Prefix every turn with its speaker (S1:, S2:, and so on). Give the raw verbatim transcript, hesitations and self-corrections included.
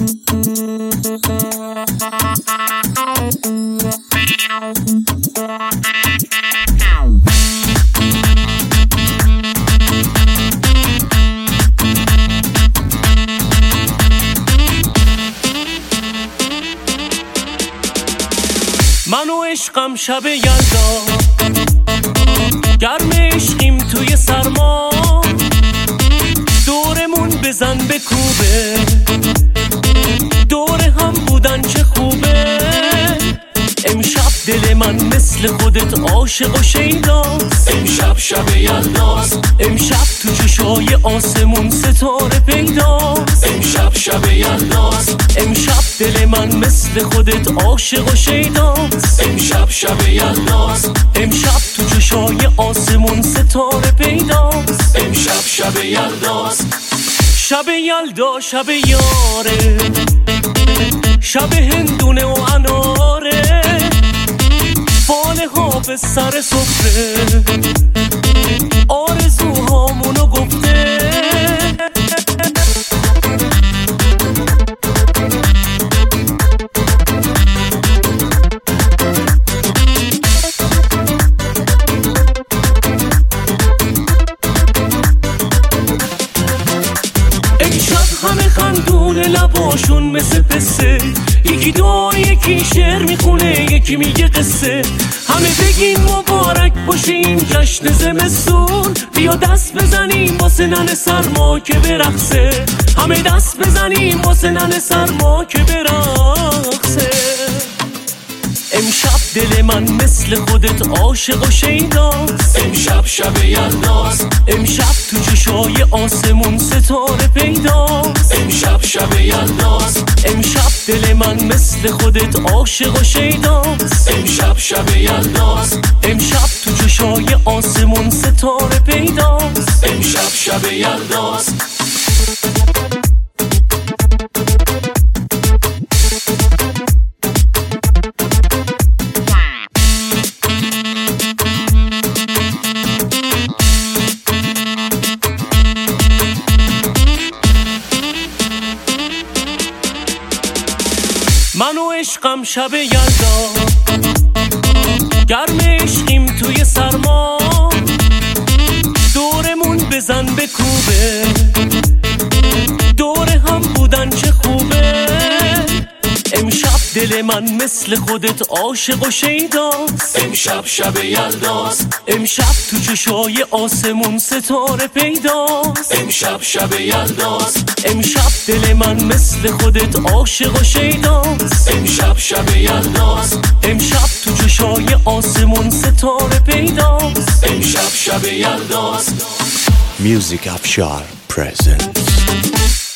S1: من و عشقم شب یلدا، گرم عشقیم توی سرما، دورمون بزن به کوبه، دور هم بودن چه خوبه. امشب دل من مثل خودت عاشق و شیداست، امشب شب یلداست، امشب تو چشای آسمون ستاره پیداست، امشب شب یلداست، امشب دل من مثل خودت عاشق و شیداست، امشب شب یلداست، امشب تو چشای آسمون ستاره پیداست، امشب شب یلداست. شب یلدا شب یاره، شب هندونه و اناره، فاله ها به سر سفره، آرزوهامونو گفته. همه خندون لباشون مثل پسه، یکی دعا یکی شعر میخونه یکی میگه قصه. همه بگین مبارک باشه این جشن زمستون، بیا دست بزنیم واسه ننه سرما که برقصه، همه دست بزنیم واسه ننه سرما که برقصه. امشب دل من مثل خودت عاشق و شیداست، امشب شب یلداست، امشب تو چشای آسمون ستاره پیداست، امشب شب یلداست، امشب دل من مثل خودت عاشق و شیداست، امشب شب یلداست، امشب تو چشای آسمون ستاره پیداست، امشب شب یلداست. من و عشقم شب یلدا، گرم عشقیم توی سرما، دورمون بزن به کوبه، دور هم بودن چه خوبه. امشب دل من مثل خودت عاشق و شیداست، امشب شب یلداست، امشب تو چشای آسمون ستاره پیداست، امشب شب یلداست، امشب دل من مثل خودت عاشق و شیداست، امشب شب یلداست، امشب تو چشای آسمون ستاره پیداست، امشب شب یلداست.
S2: Music Afshar presents